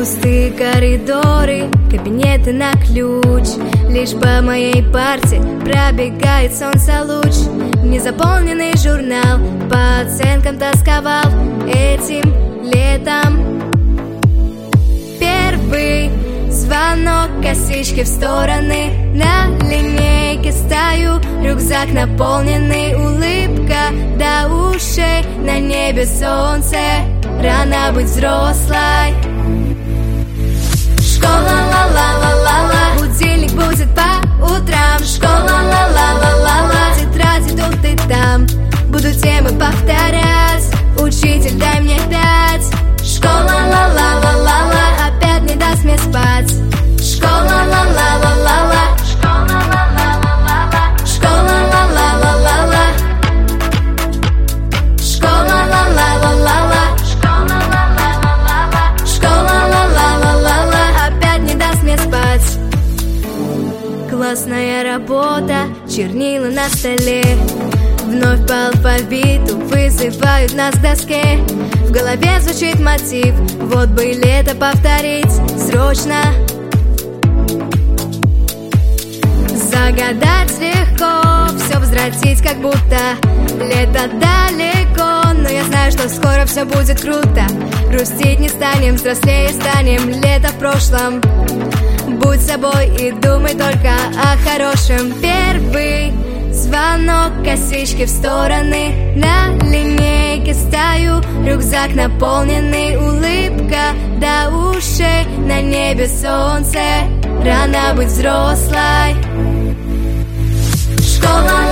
Пустые коридоры, кабинеты на ключ. Лишь по моей парте пробегает солнце луч. Незаполненный журнал по оценкам тосковал этим летом. Первый звонок, косички в стороны. На линейке стою, рюкзак наполненный. Улыбка до ушей, на небе солнце. Рано быть взрослой. Школа, ла-ла-ла-ла-ла, будильник будет по утрам. Школа, ла-ла-ла-ла-ла, тетради тут и там. Буду темы повторять, учитель, дай мне 5. Школа, ла-ла-ла-ла-ла, опять не даст мне спать. Школа, ла-ла-ла-ла-ла, школа, ла-ла-ла-ла-ла, школа, ла-ла-ла-ла-ла, школа, ла-ла-ла-ла-ла, школа, ла-ла-ла-ла-ла, школа, ла-ла-ла-ла-ла, опять не даст мне спать. Классная работа, чернила на столе. Вновь по алфавиту вызывают нас к доске. В голове звучит мотив, вот бы лето повторить срочно. Загадать легко, все возвратить как будто лето далеко. Но я знаю, что скоро все будет круто. Грустить не станем, взрослее станем, лето в прошлом. Будь собой и думай только о хорошем. Первый звонок, косички в стороны. На линейке стою, рюкзак наполненный. Улыбка до ушей, на небе солнце. Рано быть взрослой. Школа,